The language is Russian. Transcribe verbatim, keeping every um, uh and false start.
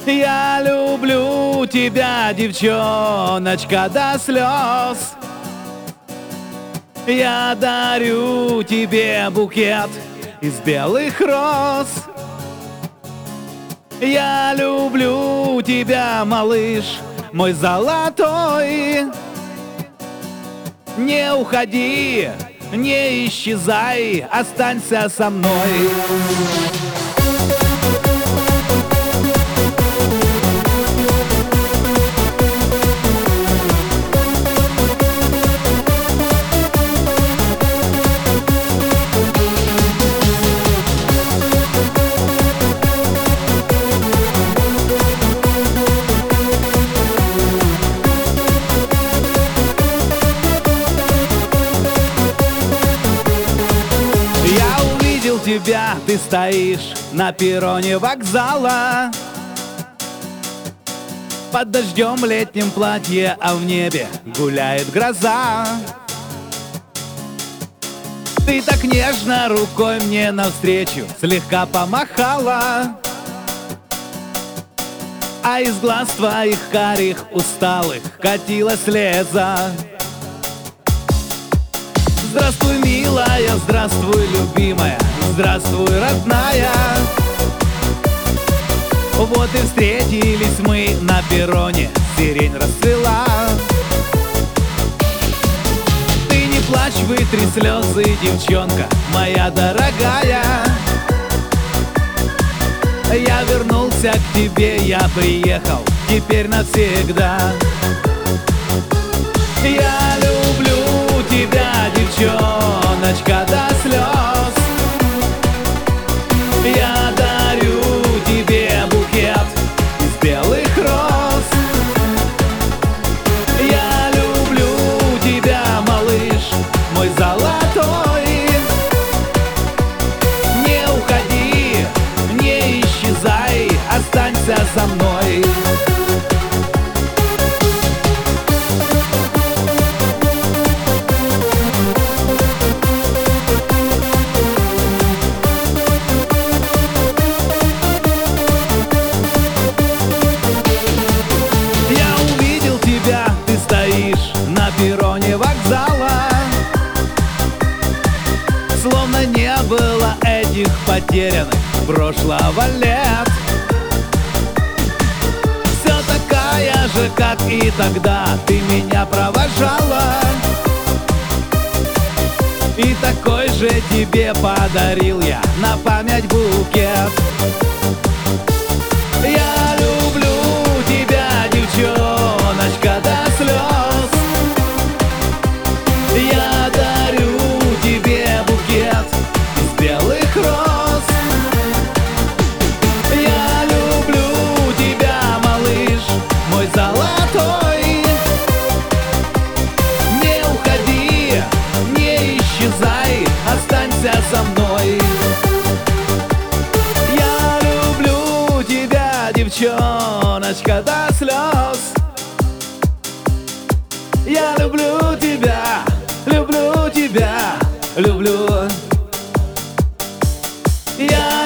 Я люблю тебя, девчоночка, до слез. Я дарю тебе букет из белых роз. Я люблю тебя, малыш, мой золотой. Не уходи, не исчезай, останься со мной. Тебя, ты стоишь на перроне вокзала, под дождем летнем платье, а в небе гуляет гроза. Ты так нежно рукой мне навстречу слегка помахала, а из глаз твоих карих усталых катилась слеза. Здравствуй, милая, здравствуй, любимая, здравствуй, родная. Вот и встретились мы на перроне, сирень расцвела. Ты не плачь, вытри слезы, девчонка моя дорогая. Я вернулся к тебе, я приехал теперь навсегда. Я люблю тебя, девчоночка, до слез. Я дарю тебе букет из белых роз. Я люблю тебя, малыш, мой золотой. Не уходи, не исчезай, останься со мной. На перроне вокзала, словно не было этих потерянных прошлого лет. Все такая же, как и тогда, ты меня провожала, и такой же тебе подарил я на память букет. Я люблю тебя, девчоночка, до слез. Я дарю тебе букет из белых роз. Я люблю тебя, малыш, мой золотой. Не уходи, не исчезай, останься со мной. Я люблю тебя, девчоночка, до слез. Я люблю тебя, люблю тебя, люблю. Я